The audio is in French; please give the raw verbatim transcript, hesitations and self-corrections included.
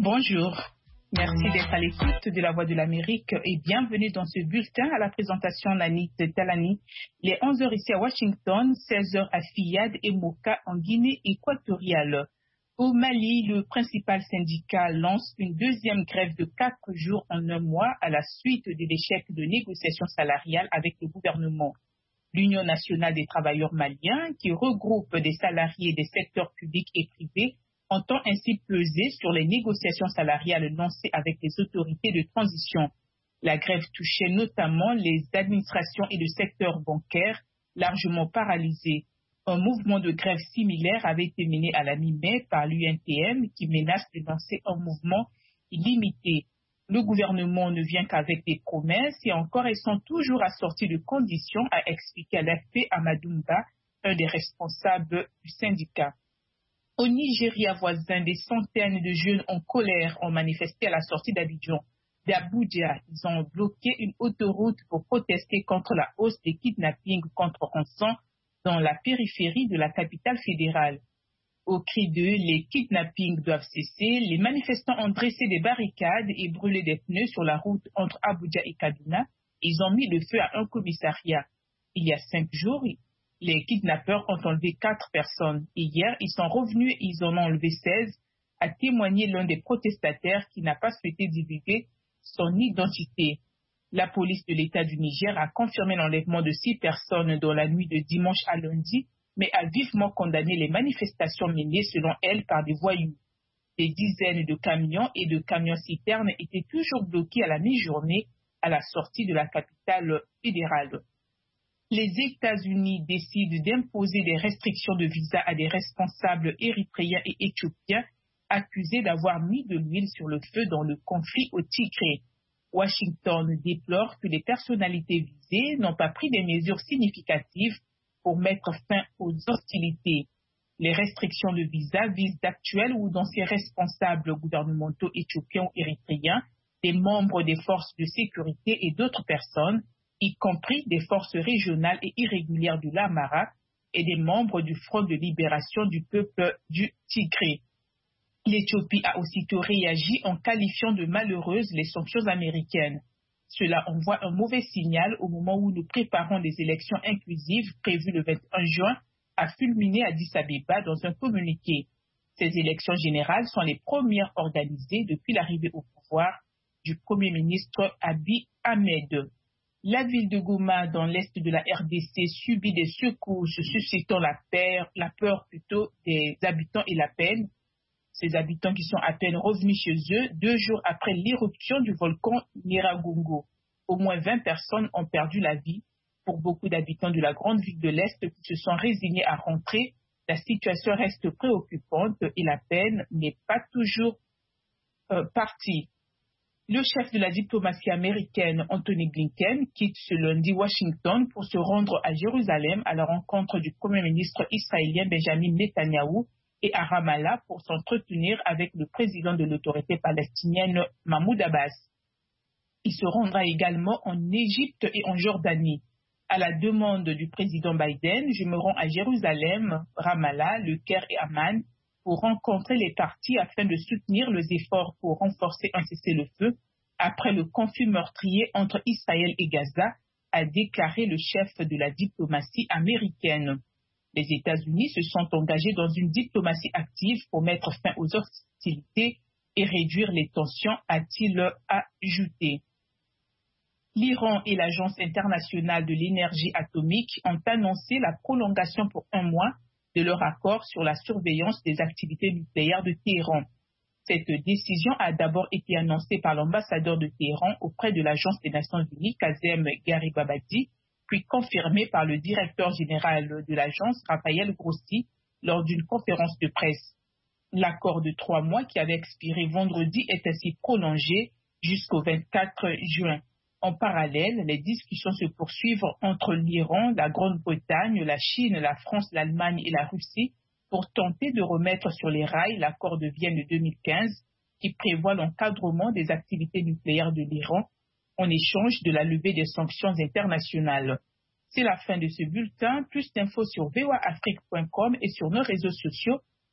Bonjour, merci d'être à l'écoute de la Voix de l'Amérique et bienvenue dans ce bulletin à la présentation Lanit Talani. Il est onze heures ici à Washington, seize heures à Fiyad et Moka en Guinée équatoriale. Au Mali, le principal syndicat lance une deuxième grève de quatre jours en un mois à la suite de l'échec de négociations salariales avec le gouvernement. L'Union nationale des travailleurs maliens, qui regroupe des salariés des secteurs publics et privés, entend ainsi peser sur les négociations salariales lancées avec les autorités de transition. La grève touchait notamment les administrations et le secteur bancaire, largement paralysés. Un mouvement de grève similaire avait été mené à la mi-mai par l'U N T M qui menace de lancer un mouvement illimité. Le gouvernement ne vient qu'avec des promesses et encore elles sont toujours assorties de conditions, a expliqué à l'A F P Amadumba, un des responsables du syndicat. Au Nigeria voisin, des centaines de jeunes en colère ont manifesté à la sortie d'Abidjan. D'Abuja, ils ont bloqué une autoroute pour protester contre la hausse des kidnappings contre rançon dans la périphérie de la capitale fédérale. Au cri d'eux, les kidnappings doivent cesser. Les manifestants ont dressé des barricades et brûlé des pneus sur la route entre Abuja et Kaduna. Ils ont mis le feu à un commissariat. Il y a cinq jours, les kidnappeurs ont enlevé quatre personnes. Et hier, ils sont revenus et ils en ont enlevé seize, a témoigné l'un des protestataires qui n'a pas souhaité divulguer son identité. La police de l'État du Niger a confirmé l'enlèvement de six personnes dans la nuit de dimanche à lundi, mais a vivement condamné les manifestations menées selon elle par des voyous. Des dizaines de camions et de camions-citernes étaient toujours bloqués à la mi-journée à la sortie de la capitale fédérale. Les États-Unis décident d'imposer des restrictions de visa à des responsables érythréens et éthiopiens accusés d'avoir mis de l'huile sur le feu dans le conflit au Tigré. Washington déplore que les personnalités visées n'ont pas pris des mesures significatives pour mettre fin aux hostilités. Les restrictions de visa visent d'actuels ou d'anciens responsables gouvernementaux éthiopiens ou érythréens, des membres des forces de sécurité et d'autres personnes, y compris des forces régionales et irrégulières du Lamara et des membres du Front de libération du peuple du Tigré. L'Éthiopie a aussitôt réagi en qualifiant de malheureuses les sanctions américaines. Cela envoie un mauvais signal au moment où nous préparons des élections inclusives prévues le vingt et un juin, a fulminé Addis Abeba dans un communiqué. Ces élections générales sont les premières organisées depuis l'arrivée au pouvoir du Premier ministre Abiy Ahmed. La ville de Goma, dans l'est de la R D C, subit des secousses suscitant la peur, la peur plutôt des habitants et la peine. Ces habitants qui sont à peine revenus chez eux deux jours après l'éruption du volcan Nyiragongo. Au moins vingt personnes ont perdu la vie. Pour beaucoup d'habitants de la grande ville de l'Est qui se sont résignés à rentrer, la situation reste préoccupante et la peine n'est pas toujours euh, partie. Le chef de la diplomatie américaine, Anthony Blinken, quitte ce lundi Washington pour se rendre à Jérusalem à la rencontre du Premier ministre israélien Benjamin Netanyahou et à Ramallah pour s'entretenir avec le président de l'autorité palestinienne Mahmoud Abbas. Il se rendra également en Égypte et en Jordanie. À la demande du président Biden, je me rends à Jérusalem, Ramallah, Le Caire et Amman pour rencontrer les parties afin de soutenir les efforts pour renforcer un cessez-le-feu après le conflit meurtrier entre Israël et Gaza, a déclaré le chef de la diplomatie américaine. Les États-Unis se sont engagés dans une diplomatie active pour mettre fin aux hostilités et réduire les tensions, a-t-il ajouté. L'Iran et l'Agence internationale de l'énergie atomique ont annoncé la prolongation pour un mois de leur accord sur la surveillance des activités nucléaires de Téhéran. Cette décision a d'abord été annoncée par l'ambassadeur de Téhéran auprès de l'Agence des Nations Unies, Kazem Garibabadi, puis confirmée par le directeur général de l'agence, Raphaël Grossi, lors d'une conférence de presse. L'accord de trois mois qui avait expiré vendredi est ainsi prolongé jusqu'au vingt-quatre juin. En parallèle, les discussions se poursuivent entre l'Iran, la Grande-Bretagne, la Chine, la France, l'Allemagne et la Russie pour tenter de remettre sur les rails l'accord de Vienne de deux mille quinze qui prévoit l'encadrement des activités nucléaires de l'Iran en échange de la levée des sanctions internationales. C'est la fin de ce bulletin. Plus d'infos sur v o a afrique point com et sur nos réseaux sociaux